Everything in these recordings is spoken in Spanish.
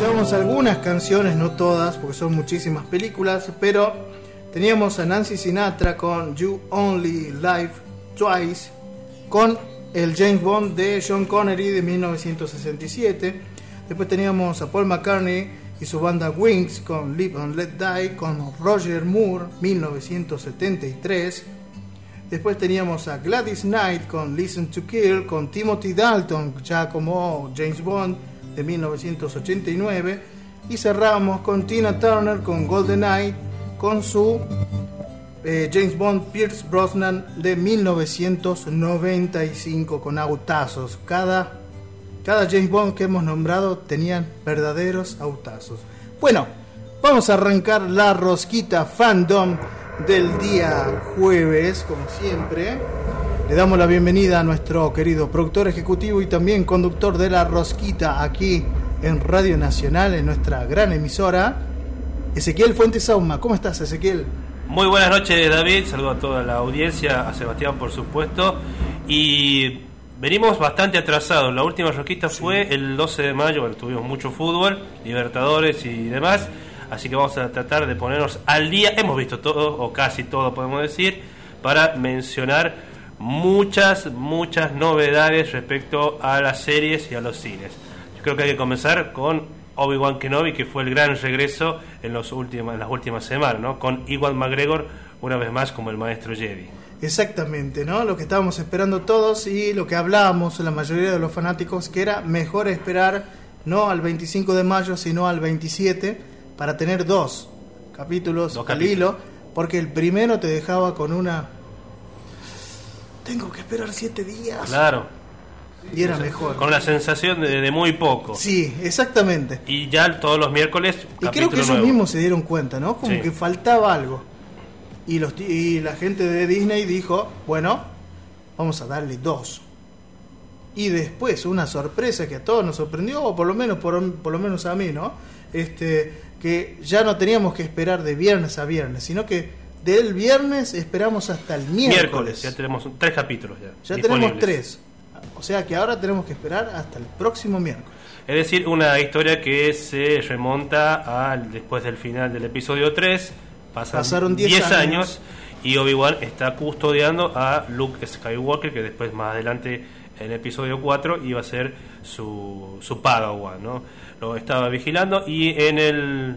escuchábamos algunas canciones, no todas, porque son muchísimas películas, pero teníamos a Nancy Sinatra con You Only Live Twice, con el James Bond de Sean Connery de 1967. Después teníamos a Paul McCartney y su banda Wings con Live and Let Die, con Roger Moore, 1973. Después teníamos a Gladys Knight con Listen to Kill, con Timothy Dalton ya como James Bond de 1989. Y cerramos con Tina Turner con GoldenEye, con su James Bond Pierce Brosnan de 1995, con autazos. Cada James Bond que hemos nombrado tenían verdaderos autazos. Bueno, vamos a arrancar la rosquita fandom del día jueves, como siempre. Le damos la bienvenida a nuestro querido productor ejecutivo y también conductor de la rosquita aquí en Radio Nacional, en nuestra gran emisora, Ezequiel Fuentes Sauma. ¿Cómo estás, Ezequiel? Muy buenas noches, David. Saludo a toda la audiencia, a Sebastián, por supuesto. Y venimos bastante atrasados. La última rosquita fue el 12 de mayo, bueno, tuvimos mucho fútbol, Libertadores y demás. Así que vamos a tratar de ponernos al día. Hemos visto todo, o casi todo podemos decir, para mencionar muchas novedades respecto a las series y a los cines. Yo creo que hay que comenzar con Obi-Wan Kenobi, que fue el gran regreso en las últimas semanas, ¿no? Con Ewan McGregor una vez más como el maestro Jedi. Exactamente, ¿no? Lo que estábamos esperando todos y lo que hablábamos la mayoría de los fanáticos, que era mejor esperar no al 25 de mayo, sino al 27, para tener dos capítulos al hilo, porque el primero te dejaba con una... Tengo que esperar 7 días. Claro. Y era mejor. Con la sensación de muy poco. Sí, exactamente. Y ya todos los miércoles y creo que ellos mismos se dieron cuenta, ¿no? Como que faltaba algo. Y la gente de Disney dijo, bueno, vamos a darle 2. Y después una sorpresa que a todos nos sorprendió, o por lo menos a mí, ¿no? Que ya no teníamos que esperar de viernes a viernes, sino que del viernes esperamos hasta el miércoles. Ya tenemos 3 capítulos ya tenemos 3. O sea que ahora tenemos que esperar hasta el próximo miércoles. Es decir, una historia que se remonta a después del final del episodio 3. Pasaron 10 años y Obi-Wan está custodiando a Luke Skywalker, que después más adelante en el episodio 4 iba a ser su Padawan, ¿no? Lo estaba vigilando y en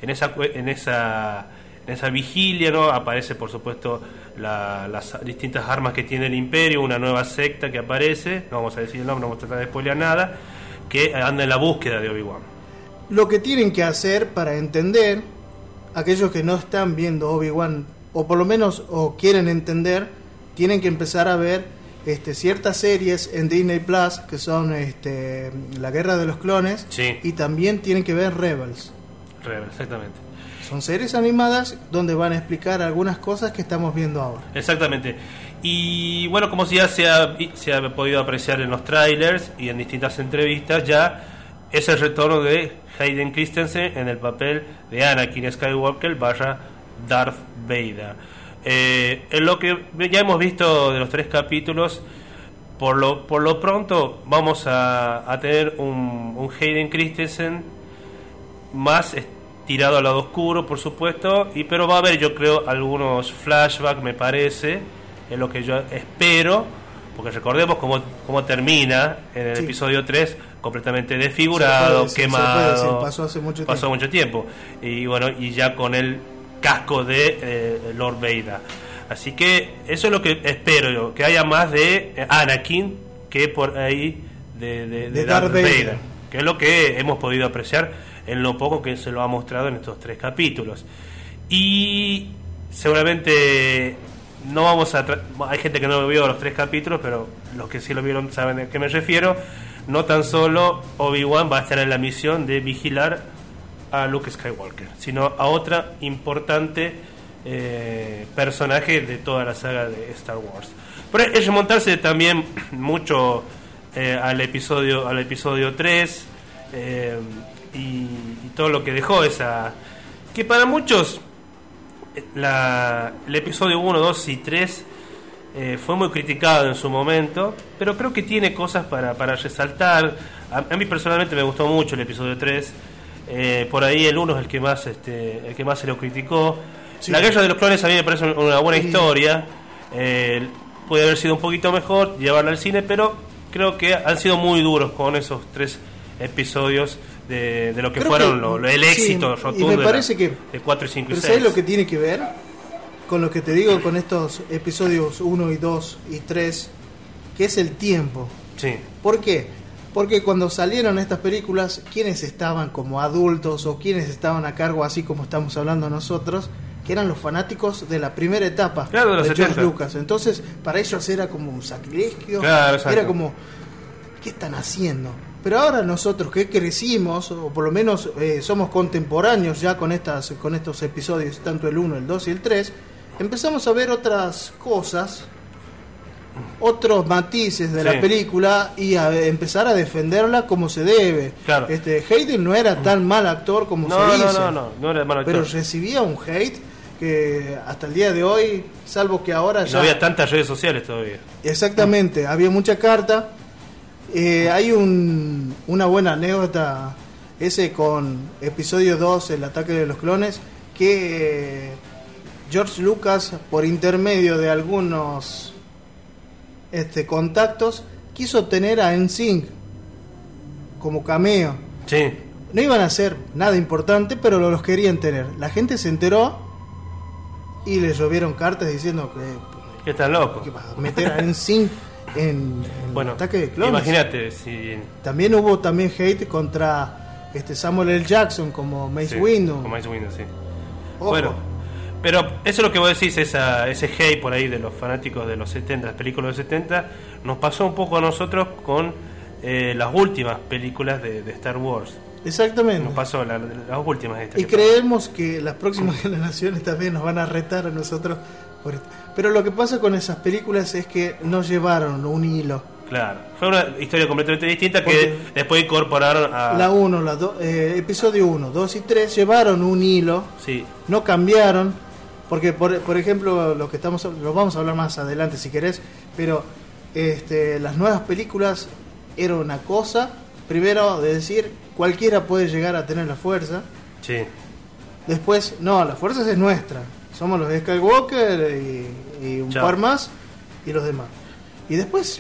esa vigilia, ¿no? Aparece, por supuesto, las distintas armas que tiene el Imperio, una nueva secta que aparece, no vamos a decir el nombre, no vamos a tratar de spoilear nada, que anda en la búsqueda de Obi-Wan. Lo que tienen que hacer para entender, aquellos que no están viendo Obi-Wan, o por lo menos o quieren entender, tienen que empezar a ver ciertas series en Disney Plus, que son La Guerra de los Clones, sí. Y también tienen que ver Rebels, exactamente. Son series animadas donde van a explicar algunas cosas que estamos viendo ahora. Exactamente. Y bueno, como ya se ha podido apreciar en los trailers y en distintas entrevistas, ya es el retorno de Hayden Christensen en el papel de Anakin Skywalker / Darth Vader. En lo que ya hemos visto de los 3 capítulos, por lo pronto vamos a tener un Hayden Christensen más tirado al lado oscuro, por supuesto, pero va a haber, yo creo, algunos flashbacks, me parece, en lo que yo espero, porque recordemos cómo termina en el episodio 3, completamente desfigurado, quemado, pasó mucho tiempo, y bueno, y ya con el casco de Lord Vader. Así que eso es lo que espero yo, que haya más de Anakin que por ahí de Darth Vader, que es lo que hemos podido apreciar en lo poco que se lo ha mostrado en estos 3 capítulos. Y seguramente no vamos a hay gente que no vio los 3 capítulos, pero los que sí lo vieron saben a qué me refiero. No tan solo Obi-Wan va a estar en la misión de vigilar a Luke Skywalker, sino a otra importante personaje de toda la saga de Star Wars. Pero es remontarse también mucho al episodio 3 y todo lo que dejó esa, que para muchos el episodio 1, 2 y 3 fue muy criticado en su momento, pero creo que tiene cosas para resaltar. A mí personalmente me gustó mucho el episodio 3. Por ahí el 1 es el que más se lo criticó. Sí. La Guerra de los Clones a mí me parece una buena historia. Puede haber sido un poquito mejor llevarla al cine, pero creo que han sido muy duros con esos 3 episodios de lo que fueron el éxito rotundo y me parece de 4 y 5 y 6. ¿Sabes lo que tiene que ver? Con lo que te digo, con estos episodios 1 y 2 y 3, que es el tiempo. Sí. ¿Por qué? Porque cuando salieron estas películas, quienes estaban como adultos o quienes estaban a cargo, así como estamos hablando nosotros, que eran los fanáticos de la primera etapa, claro, de los George 70. Lucas. Entonces, para ellos era como un sacrilegio, claro, era como, ¿qué están haciendo? Pero ahora nosotros que crecimos, o por lo menos somos contemporáneos ya con estos episodios, tanto el 1, el 2 y el 3, empezamos a ver otras cosas, otros matices de la película y a empezar a defenderla como se debe. Claro. Hayden no era tan mal actor como se dice. No era mal actor. Pero recibía un hate que hasta el día de hoy, salvo que ahora ya... No había tantas redes sociales todavía. Exactamente, había mucha carta. Hay una buena anécdota ese con episodio 2, el ataque de los clones, que George Lucas, por intermedio de algunos contactos, quiso tener a NSYNC como cameo. Sí. No iban a hacer nada importante, pero los querían tener. La gente se enteró y le llovieron cartas diciendo que están locos. que meter a NSYNC en bueno, ataque de clones. Imagínate si también hubo hate contra Samuel L. Jackson como Mace Windu. Como Mace Windu, sí. Ojo. Bueno, pero eso es lo que vos decís, ese hate por ahí de los fanáticos de los 70, las películas de los 70, nos pasó un poco a nosotros con las últimas películas de Star Wars. Exactamente. Nos pasó las últimas de y creemos que las próximas generaciones también nos van a retar a nosotros por esto. Pero lo que pasa con esas películas es que no llevaron un hilo. Claro, fue una historia completamente distinta que después incorporaron a... La 1, episodio 1, 2 y 3 llevaron un hilo, sí. No cambiaron, porque por ejemplo, lo vamos a hablar más adelante si querés, pero las nuevas películas era una cosa, primero de decir, cualquiera puede llegar a tener la fuerza. Sí. Después, no, la fuerza es nuestra. Somos los de Skywalker y un par más y los demás. Y después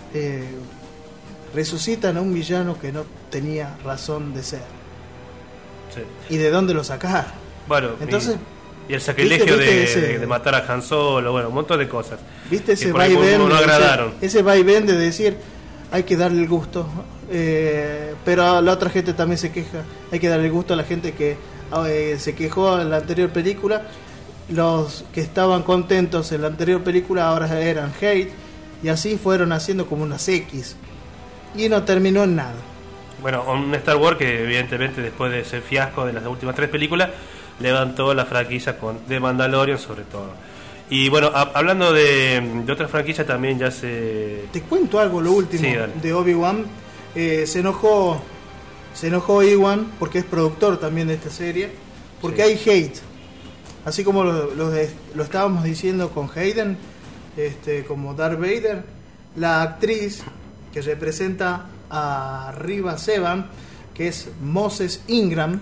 resucitan a un villano que no tenía razón de ser. Sí. ¿Y de dónde lo sacar? Bueno, entonces y el sacrilegio ¿viste de matar a Han Solo, bueno, un montón de cosas. ¿Viste ese va y ven? No agradaron. Ese va y ven de decir, hay que darle el gusto. Pero la otra gente también se queja. Hay que darle el gusto a la gente que se quejó en la anterior película. Los que estaban contentos en la anterior película ahora eran hate. Y así fueron haciendo como unas X. Y no terminó en nada. Bueno, un Star Wars que evidentemente después de ese fiasco de las últimas 3 películas levantó la franquicia con The Mandalorian sobre todo. Y bueno, hablando de otras franquicias también ya se... Te cuento algo, lo último, sí, de Obi-Wan. Se enojó Ewan porque es productor también de esta serie. Porque hay hate. Así como lo estábamos diciendo con Hayden, como Darth Vader, la actriz que representa a Riva Sevan, que es Moses Ingram,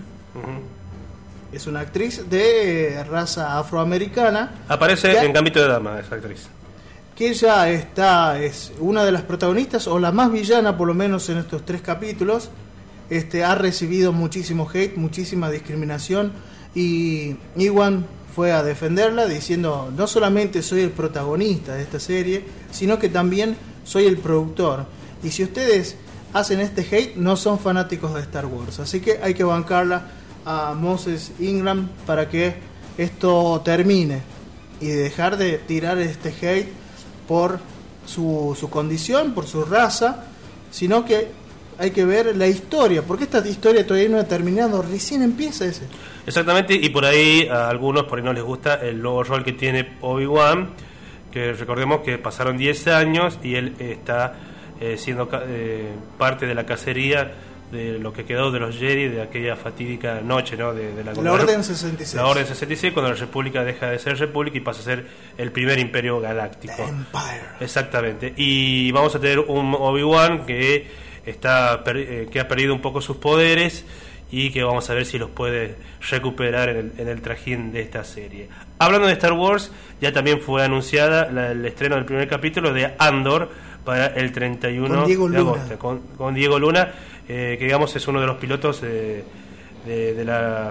es una actriz de raza afroamericana. Aparece en Gambito de Dama, esa actriz. Que ella es una de las protagonistas, o la más villana, por lo menos en estos 3 capítulos. Ha recibido muchísimo hate, muchísima discriminación, y Ewan fue a defenderla diciendo, no solamente soy el protagonista de esta serie, sino que también soy el productor. Y si ustedes hacen este hate, no son fanáticos de Star Wars. Así que hay que bancarla a Moses Ingram para que esto termine y dejar de tirar este hate por su condición, por su raza, sino que hay que ver la historia, porque esta historia todavía no ha terminado, recién empieza ese. Exactamente, y por ahí a algunos por ahí no les gusta el nuevo rol que tiene Obi-Wan, que recordemos que pasaron 10 años y él está siendo parte de la cacería de lo que quedó de los Jedi de aquella fatídica noche, ¿no? de la Orden 66. La Orden 66, cuando la República deja de ser República y pasa a ser el primer imperio galáctico. The Empire. Exactamente. Y vamos a tener un Obi-Wan que ha perdido un poco sus poderes y que vamos a ver si los puede recuperar en el trajín de esta serie. Hablando de Star Wars, ya también fue anunciada el estreno del primer capítulo de Andor para el 31 de agosto, con Diego Luna, que digamos es uno de los pilotos de la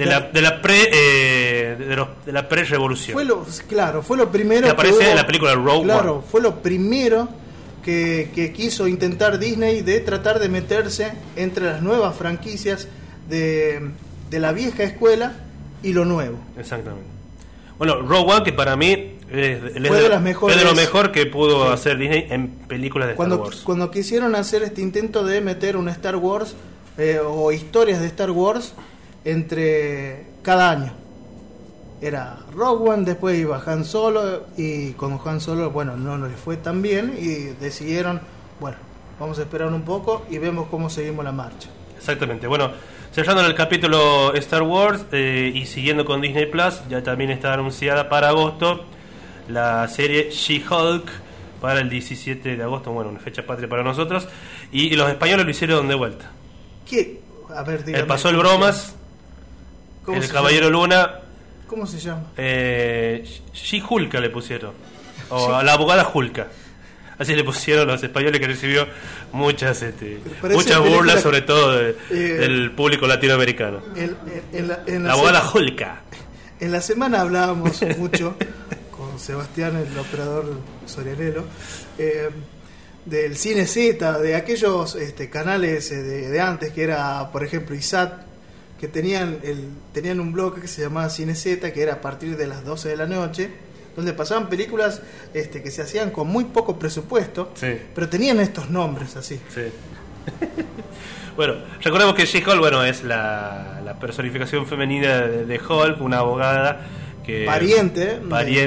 pre-revolución. Fue lo primero que aparece en la película Rogue One. Fue lo primero que quiso intentar Disney de tratar de meterse entre las nuevas franquicias de la vieja escuela y lo nuevo. Exactamente. Bueno, Rogue One, que para mí fue de las mejores, es de lo mejor que pudo hacer Disney en películas de Star Wars. Cuando quisieron hacer este intento de meter un Star Wars o historias de Star Wars entre cada año, era Rogue One, después iba Han Solo, y con Han Solo, bueno, no les fue tan bien y decidieron, bueno, vamos a esperar un poco y vemos cómo seguimos la marcha. Exactamente. Bueno, cerrando el capítulo Star Wars y siguiendo con Disney Plus, ya también está anunciada para agosto la serie She-Hulk para el 17 de agosto, bueno, una fecha patria para nosotros, y los españoles lo hicieron de vuelta. ¿Qué? A ver, dígame. Pasó el Bromas, el Caballero llama? Luna. ¿Cómo se llama? She-Hulka le pusieron, o a la abogada Hulka. Así le pusieron los españoles, que recibió muchas burlas, sobre todo del público latinoamericano. La abogada Hulka. En la semana hablábamos mucho con Sebastián, el operador Sorianelo, del Cine Z, de aquellos canales de antes, que era, por ejemplo, ISAT, que tenían un bloque que se llamaba Cine Z, que era a partir de las 12 de la noche, donde pasaban películas que se hacían con muy poco presupuesto, sí, pero tenían estos nombres así. Sí. Bueno, recordemos que She-Hulk, bueno, es la personificación femenina de Hulk, una abogada que pariente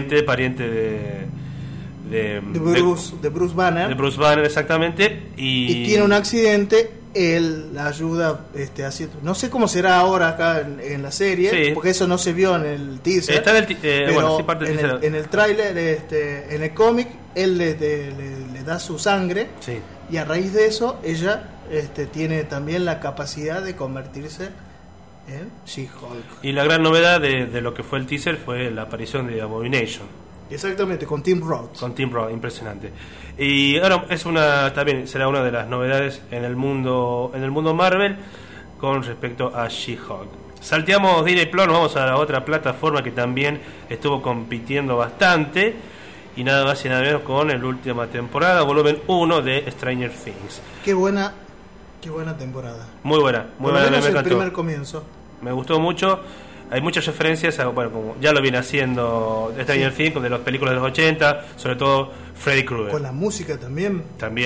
de Bruce Banner. De Bruce Banner, exactamente, y tiene un accidente. Él la ayuda haciendo, no sé cómo será ahora acá en la serie, sí, porque eso no se vio en el teaser. Está en el pero bueno, sí, parte en el tráiler, en el cómic, él le da su sangre, sí, y a raíz de eso ella tiene también la capacidad de convertirse en She-Hulk. Y la gran novedad de lo que fue el teaser fue la aparición de Abomination. Exactamente, con Tim Roth. Impresionante. Y ahora también será una de las novedades en el mundo Marvel con respecto a She-Hulk. Salteamos Disney Plus, nos vamos a la otra plataforma que también estuvo compitiendo bastante, y nada más y nada menos con la última temporada, volumen 1 de Stranger Things. Qué buena temporada. Muy buena, me encantó. El primer comienzo. Me gustó mucho. Hay muchas referencias bueno, como ya lo viene haciendo Stranger Things, de las películas de los 80, sobre todo Freddy Krueger. Con la música también.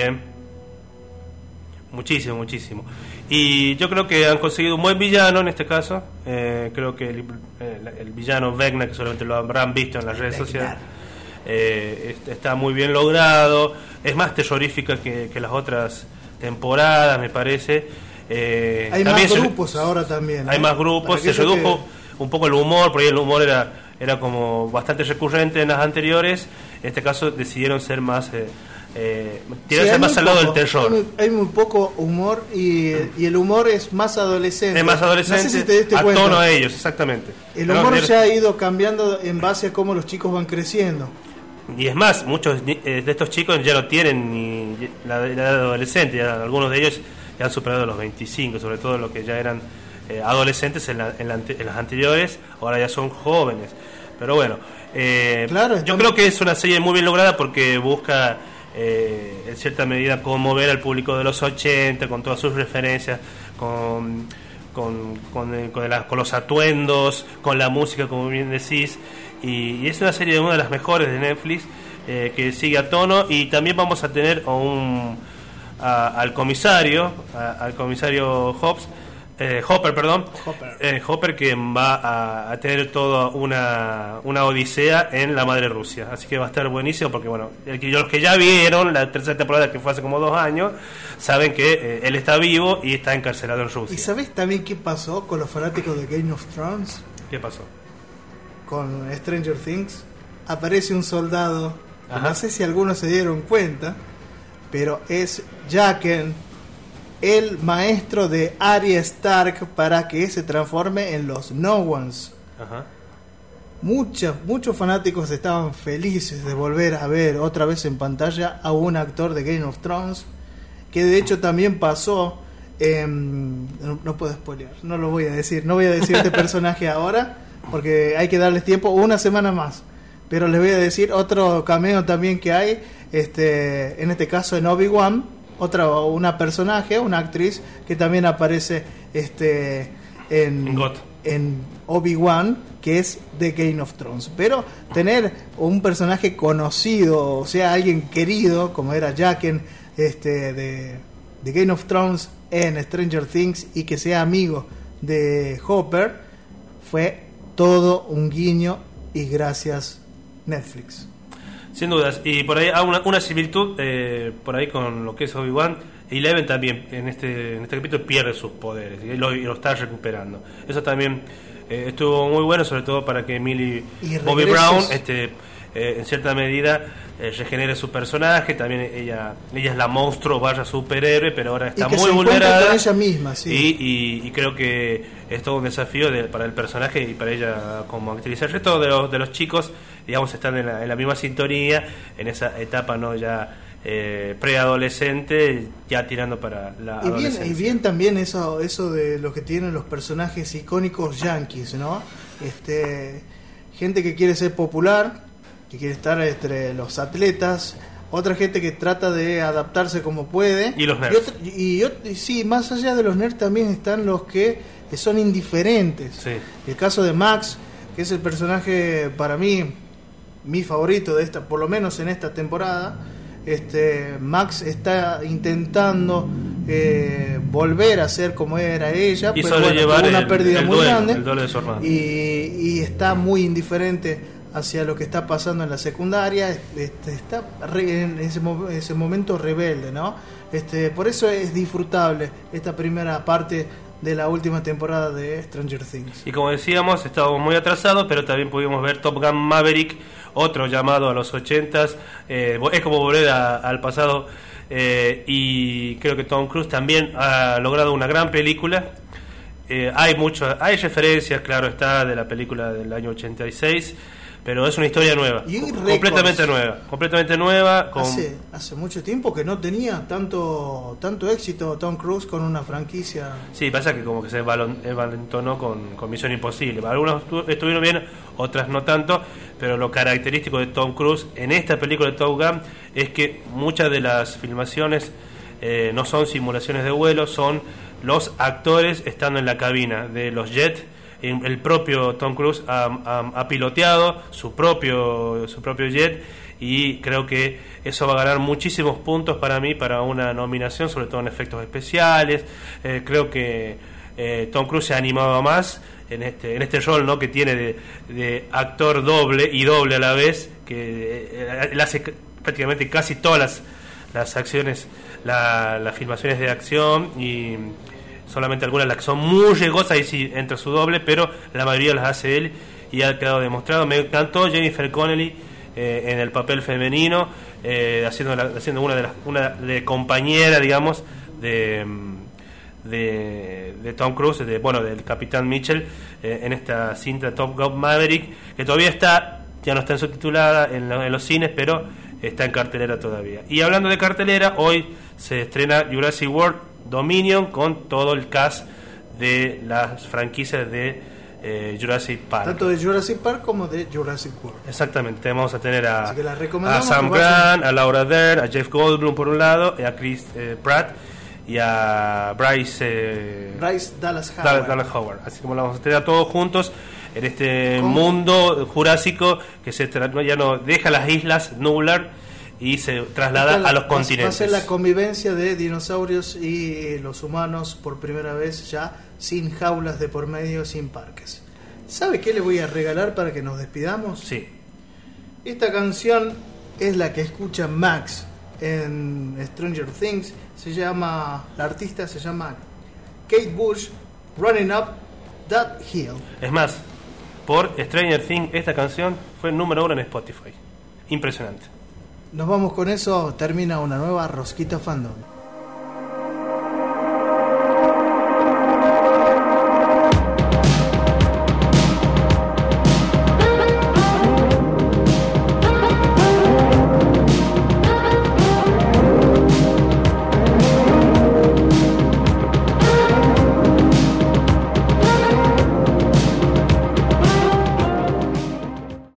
Muchísimo. Y yo creo que han conseguido un buen villano en este caso. Creo que el villano Vecna, que solamente lo habrán visto en las redes sociales, está muy bien logrado. Es más terrorífica que las otras temporadas, me parece. Hay más grupos ahora también. Hay más grupos, se redujo un poco el humor, porque el humor era como bastante recurrente en las anteriores. En este caso decidieron ser más tirarse más al lado del terror. Hay muy poco humor, y el humor es más adolescente. Es más adolescente, no sé si te diste cuenta. Tono a ellos, exactamente. El humor ya ha ido cambiando en base a cómo los chicos van creciendo. Y es más, muchos de estos chicos ya no tienen ni la edad adolescente, ya algunos de ellos ya han superado los 25, sobre todo los que ya eran adolescentes en las anteriores, ahora ya son jóvenes. Pero bueno, claro, yo creo que es una serie muy bien lograda porque busca en cierta medida conmover al público de los 80 con todas sus referencias, con los atuendos, con la música, como bien decís, y es una serie de una de las mejores de Netflix, que sigue a tono. Y también vamos a tener al comisario Hopper, que va a tener toda una odisea en la madre Rusia, así que va a estar buenísimo, porque bueno, los que ya vieron la tercera temporada, que fue hace como 2 años, saben que él está vivo y está encarcelado en Rusia. ¿Y sabes también qué pasó con los fanáticos de Game of Thrones? ¿Qué pasó? Con Stranger Things aparece un soldado, ajá, no sé si algunos se dieron cuenta, pero es Jaqen el maestro de Arya Stark para que se transforme en los No Ones. Ajá. Muchos fanáticos estaban felices de volver a ver otra vez en pantalla a un actor de Game of Thrones, que de hecho también pasó, no puedo spoilear, no lo voy a decir, no voy a decir este personaje ahora, porque hay que darles tiempo, una semana más, pero les voy a decir otro cameo también que hay, en este caso en Obi-Wan, una personaje, una actriz que también aparece en Obi-Wan, que es de Game of Thrones. Pero tener un personaje conocido, o sea, alguien querido, como era Jaqen de Game of Thrones en Stranger Things, y que sea amigo de Hopper, fue todo un guiño, y gracias Netflix. Sin dudas, y por ahí una similitud por ahí con lo que es Obi-Wan. Eleven también en este capítulo pierde sus poderes y lo está recuperando. Eso también estuvo muy bueno, sobre todo para que Millie Bobby Brown en cierta medida regenere su personaje. También ella es la monstruo / superhéroe, pero ahora está muy vulnerada con ella misma, sí. y creo que es todo un desafío para el personaje y para ella como actriz. El resto de los chicos, digamos, están en la misma sintonía, en esa etapa no ya preadolescente, ya tirando para la adolescencia. Y bien también eso de lo que tienen los personajes icónicos yankees, ¿no? Gente que quiere ser popular, que quiere estar entre los atletas, otra gente que trata de adaptarse como puede, y los nerds. Y sí, más allá de los nerds también están los que son indiferentes. Sí. El caso de Max, que es el personaje para mí mi favorito de esta, por lo menos en esta temporada. Max está intentando volver a ser como era ella, y pero llevar tuvo una pérdida muy grande, el duelo de su hermano. Y está muy indiferente hacia lo que está pasando en la secundaria. Está en ese momento rebelde, ¿no? Por eso es disfrutable esta primera parte de la última temporada de Stranger Things. Y como decíamos, estábamos muy atrasados, pero también pudimos ver Top Gun Maverick, otro llamado a los 80s, es como volver al pasado, y creo que Tom Cruise también ha logrado una gran película. Hay referencias, claro está, de la película del año 86, pero es una historia nueva, completamente nueva. Hace mucho tiempo que no tenía tanto éxito Tom Cruise con una franquicia. Sí, pasa que como que se envalentonó con Misión Imposible. Algunos estuvieron bien, otras no tanto, pero lo característico de Tom Cruise en esta película de Top Gun es que muchas de las filmaciones no son simulaciones de vuelo, son los actores estando en la cabina de los jets. El propio Tom Cruise ha piloteado su propio jet, y creo que eso va a ganar muchísimos puntos para mí para una nominación, sobre todo en efectos especiales. Creo que Tom Cruise se ha animado más en este rol, ¿no?, que tiene de actor doble y doble a la vez, que él hace prácticamente casi todas las acciones, las filmaciones de acción, y solamente algunas las que son muy riesgosas y sí entra su doble, pero la mayoría las hace él y ha quedado demostrado. Me encantó Jennifer Connelly en el papel femenino, haciendo una de compañera, digamos, de Tom Cruise, del Capitán Mitchell, en esta cinta Top Gun Maverick, que todavía ya no está subtitulada en los cines, pero está en cartelera todavía. Y hablando de cartelera, hoy se estrena Jurassic World Dominion, con todo el cast de las franquicias de Jurassic Park. Tanto de Jurassic Park como de Jurassic World. Exactamente, vamos a tener a Sam Grant, a Laura Dern, a Jeff Goldblum por un lado, a Chris Pratt y a Bryce Dallas Howard. Así como la vamos a tener a todos juntos en este mundo jurásico que ya no deja las islas Nublar y se traslada a los continentes. Va a ser la convivencia de dinosaurios y los humanos por primera vez, ya sin jaulas de por medio, sin parques. ¿Sabe qué le voy a regalar para que nos despidamos? Sí. Esta canción es la que escucha Max en Stranger Things. La artista se llama Kate Bush, Running Up That Hill. Es más, por Stranger Things esta canción fue el número 1 en Spotify. Impresionante. Nos vamos con eso, termina una nueva Rosquita Fandom.